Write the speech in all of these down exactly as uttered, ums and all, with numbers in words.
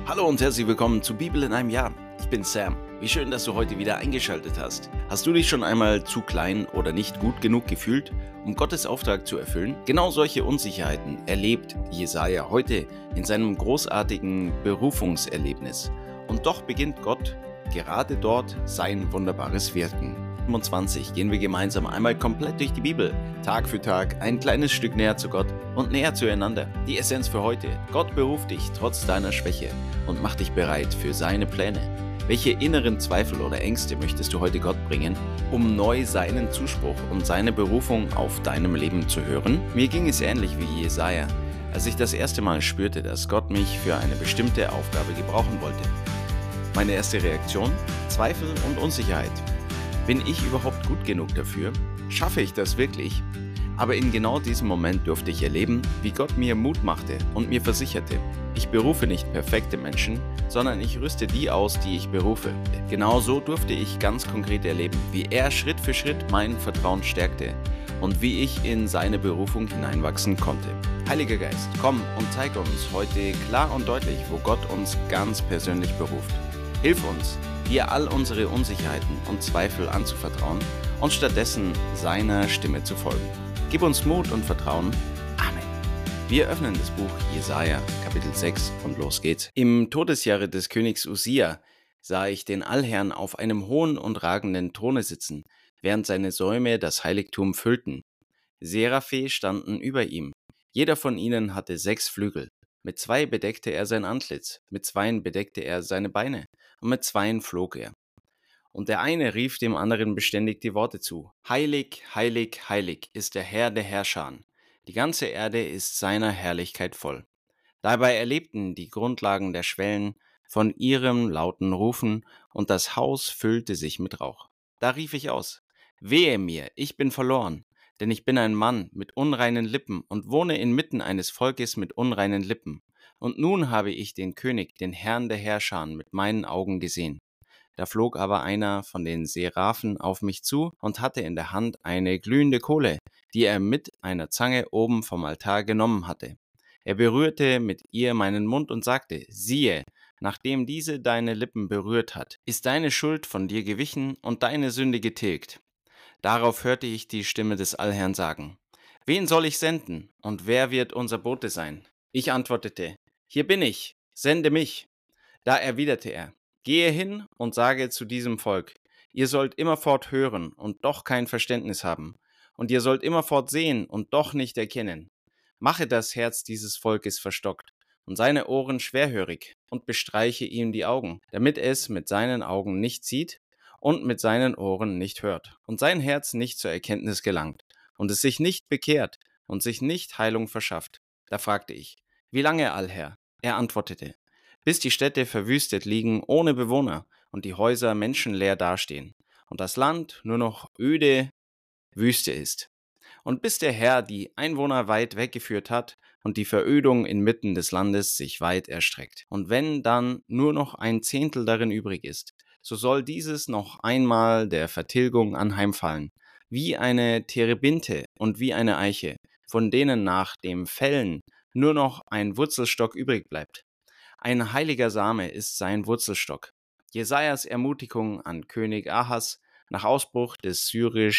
Hallo und herzlich willkommen zu Bibel in einem Jahr. Ich bin Sam. Wie schön, dass du heute wieder eingeschaltet hast. Hast du dich schon einmal zu klein oder nicht gut genug gefühlt, um Gottes Auftrag zu erfüllen? Genau solche Unsicherheiten erlebt Jesaja heute in seinem großartigen Berufungserlebnis. Und doch beginnt Gott gerade dort sein wunderbares Wirken. fünfundzwanzig gehen wir gemeinsam einmal komplett durch die Bibel, Tag für Tag, ein kleines Stück näher zu Gott und näher zueinander. Die Essenz für heute: Gott beruft dich trotz deiner Schwäche und macht dich bereit für seine Pläne. Welche inneren Zweifel oder Ängste möchtest du heute Gott bringen, um neu seinen Zuspruch und seine Berufung auf deinem Leben zu hören? Mir ging es ähnlich wie Jesaja, als ich das erste Mal spürte, dass Gott mich für eine bestimmte Aufgabe gebrauchen wollte. Meine erste Reaktion: Zweifel und Unsicherheit. Bin ich überhaupt gut genug dafür? Schaffe ich das wirklich? Aber in genau diesem Moment durfte ich erleben, wie Gott mir Mut machte und mir versicherte: Ich berufe nicht perfekte Menschen, sondern ich rüste die aus, die ich berufe. Genauso durfte ich ganz konkret erleben, wie er Schritt für Schritt mein Vertrauen stärkte und wie ich in seine Berufung hineinwachsen konnte. Heiliger Geist, komm und zeig uns heute klar und deutlich, wo Gott uns ganz persönlich beruft. Hilf uns, dir all unsere Unsicherheiten und Zweifel anzuvertrauen und stattdessen seiner Stimme zu folgen. Gib uns Mut und Vertrauen. Amen. Wir öffnen das Buch Jesaja, Kapitel sechs, und los geht's. Im Todesjahre des Königs Usia sah ich den Allherrn auf einem hohen und ragenden Throne sitzen, während seine Säume das Heiligtum füllten. Seraphe standen über ihm. Jeder von ihnen hatte sechs Flügel. Mit zwei bedeckte er sein Antlitz, mit zweien bedeckte er seine Beine, und mit zweien flog er. Und der eine rief dem anderen beständig die Worte zu: Heilig, heilig, heilig ist der Herr der Herrscher. Die ganze Erde ist seiner Herrlichkeit voll. Dabei erlebten die Grundlagen der Schwellen von ihrem lauten Rufen, und das Haus füllte sich mit Rauch. Da rief ich aus: Wehe mir, ich bin verloren, denn ich bin ein Mann mit unreinen Lippen und wohne inmitten eines Volkes mit unreinen Lippen. Und nun habe ich den König, den Herrn der Herrscher, mit meinen Augen gesehen. Da flog aber einer von den Seraphen auf mich zu und hatte in der Hand eine glühende Kohle, die er mit einer Zange oben vom Altar genommen hatte. Er berührte mit ihr meinen Mund und sagte: Siehe, nachdem diese deine Lippen berührt hat, ist deine Schuld von dir gewichen und deine Sünde getilgt. Darauf hörte ich die Stimme des Allherrn sagen: Wen soll ich senden, und wer wird unser Bote sein? Ich antwortete: Hier bin ich, sende mich. Da erwiderte er: Gehe hin und sage zu diesem Volk: Ihr sollt immerfort hören und doch kein Verständnis haben, und ihr sollt immerfort sehen und doch nicht erkennen. Mache das Herz dieses Volkes verstockt und seine Ohren schwerhörig und bestreiche ihm die Augen, damit es mit seinen Augen nicht sieht und mit seinen Ohren nicht hört und sein Herz nicht zur Erkenntnis gelangt und es sich nicht bekehrt und sich nicht Heilung verschafft. Da fragte ich: Wie lange, Allherr? Er antwortete: Bis die Städte verwüstet liegen ohne Bewohner und die Häuser menschenleer dastehen und das Land nur noch öde Wüste ist. Und bis der Herr die Einwohner weit weggeführt hat und die Verödung inmitten des Landes sich weit erstreckt. Und wenn dann nur noch ein Zehntel darin übrig ist, so soll dieses noch einmal der Vertilgung anheimfallen, wie eine Terebinte und wie eine Eiche, von denen nach dem Fällen nur noch ein Wurzelstock übrig bleibt. Ein heiliger Same ist sein Wurzelstock. Jesajas Ermutigung an König Ahas nach Ausbruch des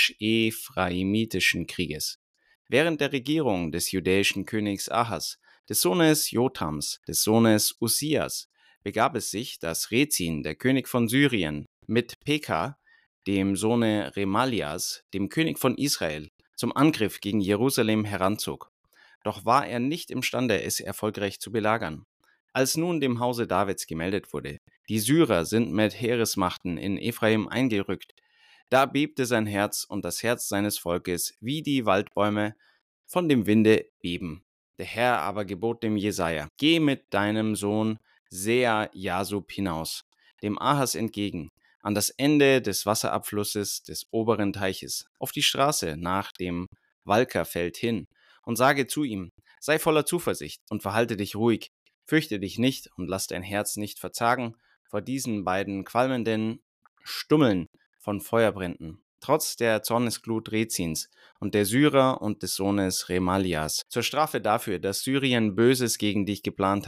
syrisch-ephraimitischen Krieges. Während der Regierung des jüdischen Königs Ahas, des Sohnes Jotams, des Sohnes Usias, begab es sich, dass Rezin, der König von Syrien, mit Pekah, dem Sohne Remalias, dem König von Israel, zum Angriff gegen Jerusalem heranzog. Doch war er nicht imstande, es erfolgreich zu belagern. Als nun dem Hause Davids gemeldet wurde: Die Syrer sind mit Heeresmachten in Ephraim eingerückt, da bebte sein Herz und das Herz seines Volkes, wie die Waldbäume von dem Winde beben. Der Herr aber gebot dem Jesaja: Geh mit deinem Sohn Sea-Jasub hinaus, dem Ahas entgegen, an das Ende des Wasserabflusses des oberen Teiches, auf die Straße nach dem Walkerfeld hin, und sage zu ihm: Sei voller Zuversicht und verhalte dich ruhig. Fürchte dich nicht und lass dein Herz nicht verzagen vor diesen beiden qualmenden Stummeln von Feuerbränden, trotz der Zornesglut Rezins und der Syrer und des Sohnes Remalias, zur Strafe dafür, dass Syrien Böses gegen dich geplant hat.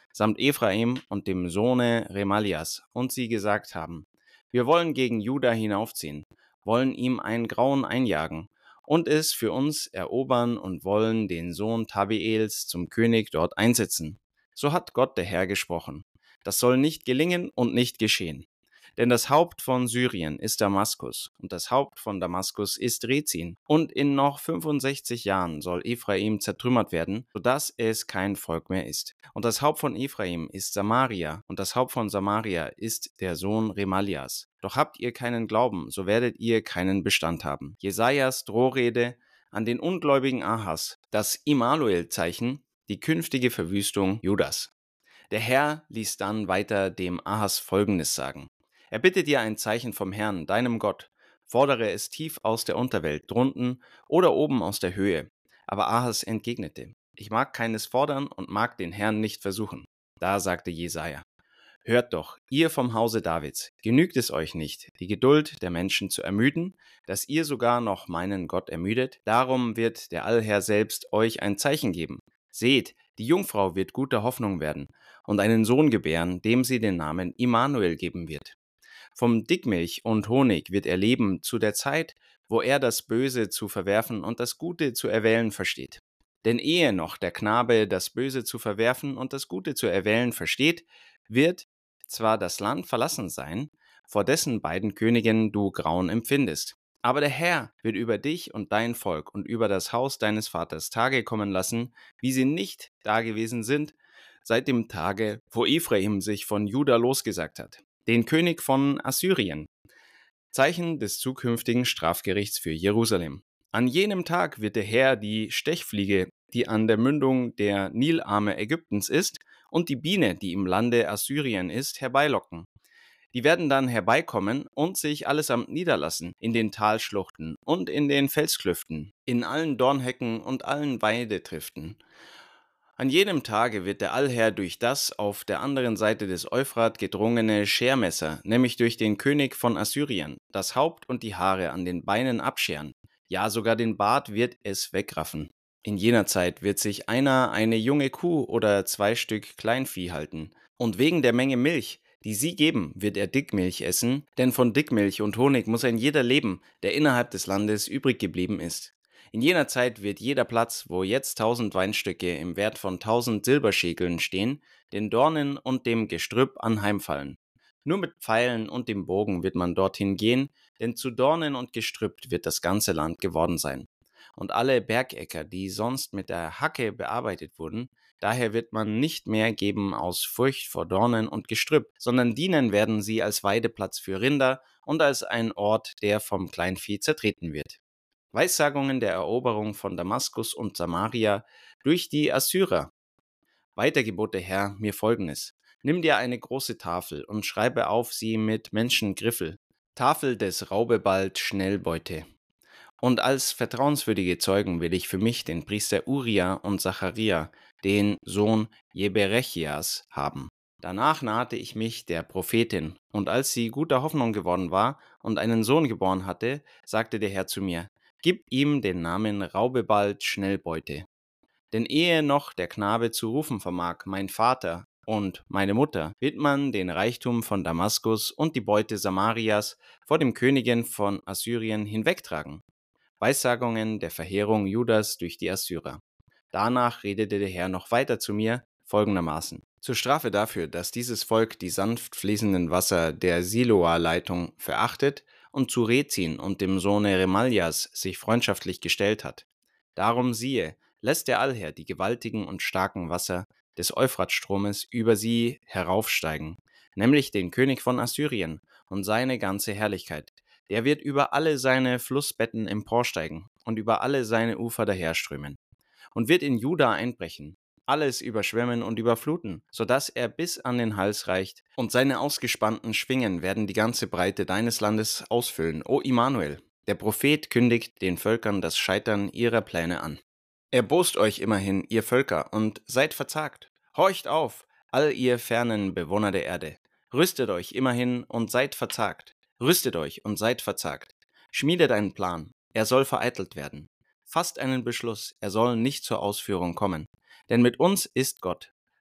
samt Ephraim und dem Sohne Remalias, und sie gesagt haben: Wir wollen gegen Juda hinaufziehen, wollen ihm ein Grauen einjagen und es für uns erobern und wollen den Sohn Tabeels zum König dort einsetzen. So hat Gott der Herr gesprochen. Das soll nicht gelingen und nicht geschehen. Denn das Haupt von Syrien ist Damaskus, und das Haupt von Damaskus ist Rezin. Und in noch fünfundsechzig Jahren soll Ephraim zertrümmert werden, sodass es kein Volk mehr ist. Und das Haupt von Ephraim ist Samaria, und das Haupt von Samaria ist der Sohn Remalias. Doch habt ihr keinen Glauben, so werdet ihr keinen Bestand haben. Jesajas Drohrede an den ungläubigen Ahas, das Immanuel-Zeichen, die künftige Verwüstung Judas. Der Herr ließ dann weiter dem Ahas Folgendes sagen: Er bittet dir ein Zeichen vom Herrn, deinem Gott. Fordere es tief aus der Unterwelt, drunten oder oben aus der Höhe. Aber Ahas entgegnete: Ich mag keines fordern und mag den Herrn nicht versuchen. Da sagte Jesaja: Hört doch, ihr vom Hause Davids, genügt es euch nicht, die Geduld der Menschen zu ermüden, dass ihr sogar noch meinen Gott ermüdet? Darum wird der Allherr selbst euch ein Zeichen geben. Seht, die Jungfrau wird guter Hoffnung werden und einen Sohn gebären, dem sie den Namen Immanuel geben wird. Vom Dickmilch und Honig wird er leben zu der Zeit, wo er das Böse zu verwerfen und das Gute zu erwählen versteht. Denn ehe noch der Knabe das Böse zu verwerfen und das Gute zu erwählen versteht, wird zwar das Land verlassen sein, vor dessen beiden Königen du Grauen empfindest. Aber der Herr wird über dich und dein Volk und über das Haus deines Vaters Tage kommen lassen, wie sie nicht dagewesen sind, seit dem Tage, wo Ephraim sich von Juda losgesagt hat, den König von Assyrien. Zeichen des zukünftigen Strafgerichts für Jerusalem. An jenem Tag wird der Herr die Stechfliege, die an der Mündung der Nilarme Ägyptens ist, und die Biene, die im Lande Assyrien ist, herbeilocken. Die werden dann herbeikommen und sich allesamt niederlassen in den Talschluchten und in den Felsklüften, in allen Dornhecken und allen Weidetriften. An jenem Tage wird der Allherr durch das auf der anderen Seite des Euphrat gedrungene Schermesser, nämlich durch den König von Assyrien, das Haupt und die Haare an den Beinen abscheren. Ja, sogar den Bart wird es wegraffen. In jener Zeit wird sich einer eine junge Kuh oder zwei Stück Kleinvieh halten. Und wegen der Menge Milch, die sie geben, wird er Dickmilch essen, denn von Dickmilch und Honig muss ein jeder leben, der innerhalb des Landes übrig geblieben ist. In jener Zeit wird jeder Platz, wo jetzt tausend Weinstücke im Wert von tausend Silberschekeln stehen, den Dornen und dem Gestrüpp anheimfallen. Nur mit Pfeilen und dem Bogen wird man dorthin gehen, denn zu Dornen und Gestrüpp wird das ganze Land geworden sein. Und alle Bergäcker, die sonst mit der Hacke bearbeitet wurden, daher wird man nicht mehr geben aus Furcht vor Dornen und Gestrüpp, sondern dienen werden sie als Weideplatz für Rinder und als ein Ort, der vom Kleinvieh zertreten wird. Weissagungen der Eroberung von Damaskus und Samaria durch die Assyrer. Weiter gebot der Herr mir Folgendes: Nimm dir eine große Tafel und schreibe auf sie mit Menschengriffel, Tafel des Raubebald Schnellbeute. Und als vertrauenswürdige Zeugen will ich für mich den Priester Uria und Zacharia, den Sohn Jeberechias, haben. Danach nahte ich mich der Prophetin, und als sie guter Hoffnung geworden war und einen Sohn geboren hatte, sagte der Herr zu mir: Gib ihm den Namen Raubebald Schnellbeute. Denn ehe noch der Knabe zu rufen vermag, mein Vater und meine Mutter, wird man den Reichtum von Damaskus und die Beute Samarias vor dem Königin von Assyrien hinwegtragen. Weissagungen der Verheerung Judas durch die Assyrer. Danach redete der Herr noch weiter zu mir folgendermaßen: Zur Strafe dafür, dass dieses Volk die sanft fließenden Wasser der Siloa-Leitung verachtet und zu Rezin und dem Sohne Remalias sich freundschaftlich gestellt hat. Darum siehe, lässt der Allherr die gewaltigen und starken Wasser des Euphratstromes über sie heraufsteigen, nämlich den König von Assyrien und seine ganze Herrlichkeit. Der wird über alle seine Flussbetten emporsteigen und über alle seine Ufer daherströmen und wird in Juda einbrechen, alles überschwemmen und überfluten, sodass er bis an den Hals reicht, und seine ausgespannten Schwingen werden die ganze Breite deines Landes ausfüllen, o Immanuel. Der Prophet kündigt den Völkern das Scheitern ihrer Pläne an. Erbost euch immerhin, ihr Völker, und seid verzagt. Horcht auf, all ihr fernen Bewohner der Erde. Rüstet euch immerhin und seid verzagt. Rüstet euch und seid verzagt. Schmiedet einen Plan, er soll vereitelt werden. Fasst einen Beschluss, er soll nicht zur Ausführung kommen. Denn mit uns ist Gott.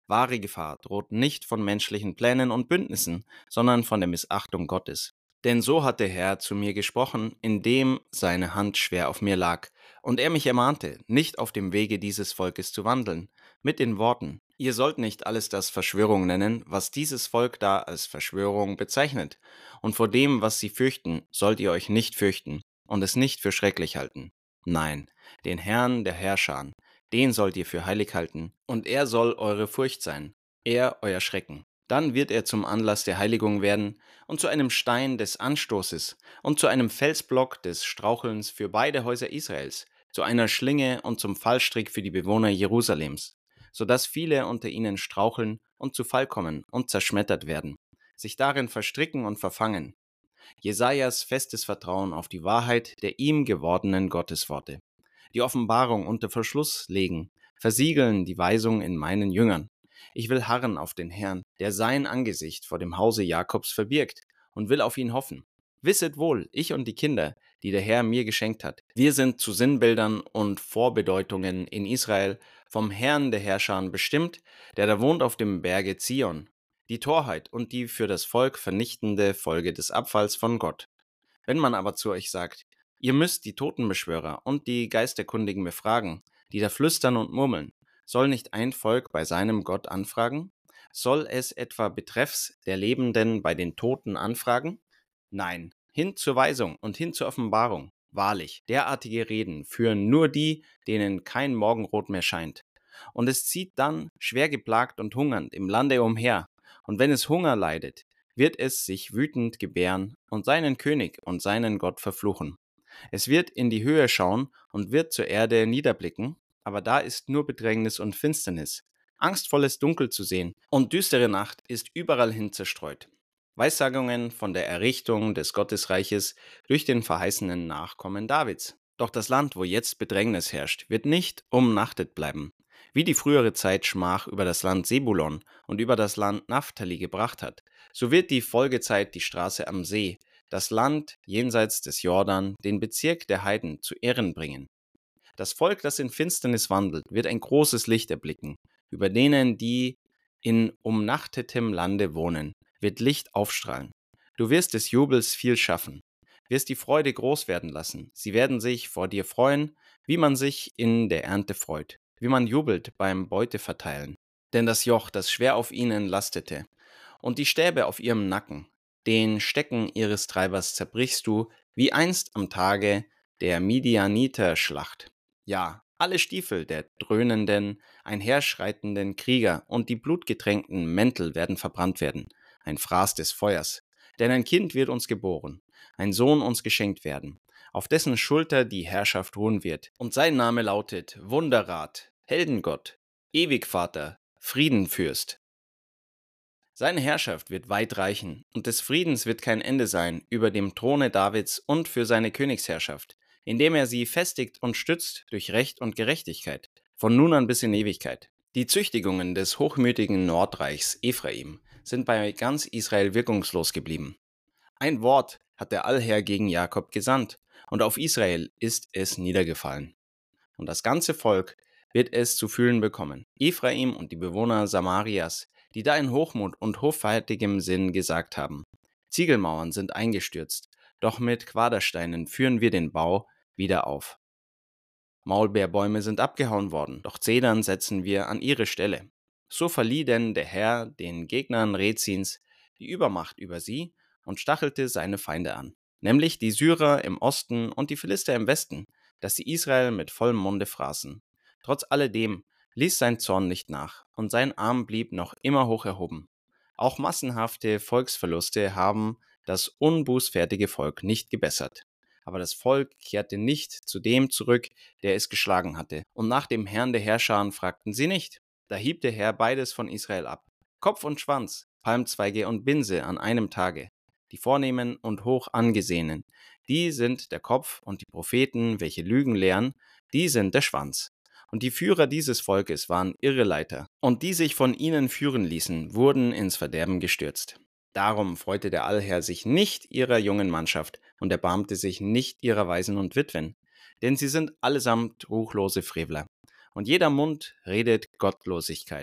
Wahre Gefahr droht nicht von menschlichen Plänen und Bündnissen, sondern von der Missachtung Gottes. Denn so hat der Herr zu mir gesprochen, indem seine Hand schwer auf mir lag, und er mich ermahnte, nicht auf dem Wege dieses Volkes zu wandeln, mit den Worten: Ihr sollt nicht alles das Verschwörung nennen, was dieses Volk da als Verschwörung bezeichnet, und vor dem, was sie fürchten, sollt ihr euch nicht fürchten und es nicht für schrecklich halten. Nein, den Herrn der Herrscher, den sollt ihr für heilig halten, und er soll eure Furcht sein, er euer Schrecken. Dann wird er zum Anlass der Heiligung werden und zu einem Stein des Anstoßes und zu einem Felsblock des Strauchelns für beide Häuser Israels, zu einer Schlinge und zum Fallstrick für die Bewohner Jerusalems, so dass viele unter ihnen straucheln und zu Fall kommen und zerschmettert werden, sich darin verstricken und verfangen. Jesajas festes Vertrauen auf die Wahrheit der ihm gewordenen Gottesworte. Die Offenbarung unter Verschluss legen, versiegeln die Weisung in meinen Jüngern. Ich will harren auf den Herrn, der sein Angesicht vor dem Hause Jakobs verbirgt, und will auf ihn hoffen. Wisset wohl, ich und die Kinder, die der Herr mir geschenkt hat, wir sind zu Sinnbildern und Vorbedeutungen in Israel vom Herrn der Herrscher bestimmt, der da wohnt auf dem Berge Zion. Die Torheit und die für das Volk vernichtende Folge des Abfalls von Gott. Wenn man aber zu euch sagt: Ihr müsst die Totenbeschwörer und die Geisterkundigen befragen, die da flüstern und murmeln, soll nicht ein Volk bei seinem Gott anfragen? Soll es etwa betreffs der Lebenden bei den Toten anfragen? Nein, hin zur Weisung und hin zur Offenbarung. Wahrlich, derartige Reden führen nur die, denen kein Morgenrot mehr scheint. Und es zieht dann, schwer geplagt und hungernd, im Lande umher, und wenn es Hunger leidet, wird es sich wütend gebären und seinen König und seinen Gott verfluchen. Es wird in die Höhe schauen und wird zur Erde niederblicken, aber da ist nur Bedrängnis und Finsternis, angstvolles Dunkel zu sehen, und düstere Nacht ist überall hin zerstreut. Weissagungen von der Errichtung des Gottesreiches durch den verheißenen Nachkommen Davids. Doch das Land, wo jetzt Bedrängnis herrscht, wird nicht umnachtet bleiben. Wie die frühere Zeit Schmach über das Land Sebulon und über das Land Naphtali gebracht hat, so wird die Folgezeit die Straße am See, das Land jenseits des Jordan, den Bezirk der Heiden zu Ehren bringen. Das Volk, das in Finsternis wandelt, wird ein großes Licht erblicken. Über denen, die in umnachtetem Lande wohnen, wird Licht aufstrahlen. Du wirst des Jubels viel schaffen, wirst die Freude groß werden lassen. Sie werden sich vor dir freuen, wie man sich in der Ernte freut, wie man jubelt beim Beuteverteilen. Denn das Joch, das schwer auf ihnen lastete, und die Stäbe auf ihrem Nacken, den Stecken ihres Treibers zerbrichst du, wie einst am Tage der Midianiter-Schlacht. Ja, alle Stiefel der dröhnenden, einherschreitenden Krieger und die blutgetränkten Mäntel werden verbrannt werden, ein Fraß des Feuers. Denn ein Kind wird uns geboren, ein Sohn uns geschenkt werden, auf dessen Schulter die Herrschaft ruhen wird. Und sein Name lautet Wunderrat, Heldengott, Ewigvater, Friedenfürst. Seine Herrschaft wird weit reichen, und des Friedens wird kein Ende sein über dem Throne Davids und für seine Königsherrschaft, indem er sie festigt und stützt durch Recht und Gerechtigkeit, von nun an bis in Ewigkeit. Die Züchtigungen des hochmütigen Nordreichs Ephraim sind bei ganz Israel wirkungslos geblieben. Ein Wort hat der Allherr gegen Jakob gesandt, und auf Israel ist es niedergefallen. Und das ganze Volk wird es zu fühlen bekommen. Ephraim und die Bewohner Samarias, die da in Hochmut und hoffärtigem Sinn gesagt haben: Ziegelmauern sind eingestürzt, doch mit Quadersteinen führen wir den Bau wieder auf. Maulbeerbäume sind abgehauen worden, doch Zedern setzen wir an ihre Stelle. So verlieh denn der Herr den Gegnern Rezins die Übermacht über sie und stachelte seine Feinde an, nämlich die Syrer im Osten und die Philister im Westen, dass sie Israel mit vollem Munde fraßen. Trotz alledem ließ sein Zorn nicht nach, und sein Arm blieb noch immer hoch erhoben. Auch massenhafte Volksverluste haben das unbußfertige Volk nicht gebessert. Aber das Volk kehrte nicht zu dem zurück, der es geschlagen hatte. Und nach dem Herrn der Herrscher fragten sie nicht. Da hieb der Herr beides von Israel ab. Kopf und Schwanz, Palmzweige und Binse an einem Tage. Die Vornehmen und hoch angesehenen, die sind der Kopf, und die Propheten, welche Lügen lehren, die sind der Schwanz. Und die Führer dieses Volkes waren Irreleiter, und die sich von ihnen führen ließen, wurden ins Verderben gestürzt. Darum freute der Allherr sich nicht ihrer jungen Mannschaft und erbarmte sich nicht ihrer Waisen und Witwen, denn sie sind allesamt ruchlose Frevler, und jeder Mund redet Gottlosigkeit.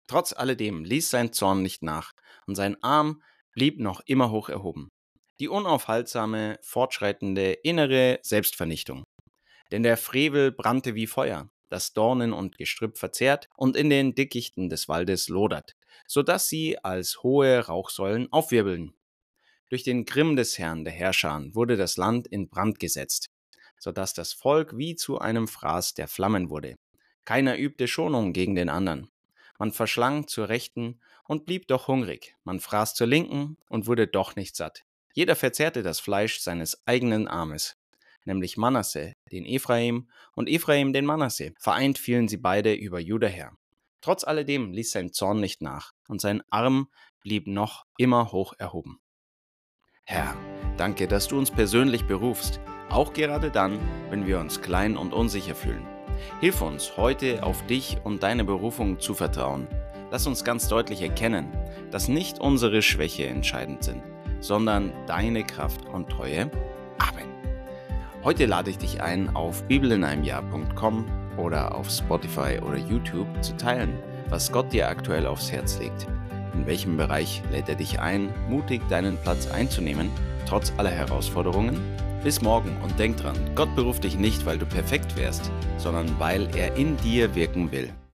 Trotz alledem ließ sein Zorn nicht nach, und sein Arm blieb noch immer hoch erhoben. Die unaufhaltsame, fortschreitende innere Selbstvernichtung. Denn der Frevel brannte wie Feuer, das Dornen und Gestrüpp verzehrt und in den Dickichten des Waldes lodert, so dass sie als hohe Rauchsäulen aufwirbeln. Durch den Grimm des Herrn der Herrscher wurde das Land in Brand gesetzt, so dass das Volk wie zu einem Fraß der Flammen wurde. Keiner übte Schonung gegen den anderen. Man verschlang zur Rechten und blieb doch hungrig. Man fraß zur Linken und wurde doch nicht satt. Jeder verzehrte das Fleisch seines eigenen Armes, nämlich Manasse, den Ephraim, und Ephraim den Manasse. Vereint fielen sie beide über Juda her. Trotz alledem ließ sein Zorn nicht nach, und sein Arm blieb noch immer hoch erhoben. Herr, danke, dass du uns persönlich berufst, auch gerade dann, wenn wir uns klein und unsicher fühlen. Hilf uns, heute auf dich und deine Berufung zu vertrauen. Lass uns ganz deutlich erkennen, dass nicht unsere Schwäche entscheidend sind, sondern deine Kraft und Treue. Amen. Heute lade ich dich ein, auf bibel in einem Jahr punkt com oder auf Spotify oder YouTube zu teilen, was Gott dir aktuell aufs Herz legt. In welchem Bereich lädt er dich ein, mutig deinen Platz einzunehmen, trotz aller Herausforderungen? Bis morgen und denk dran, Gott beruft dich nicht, weil du perfekt wärst, sondern weil er in dir wirken will.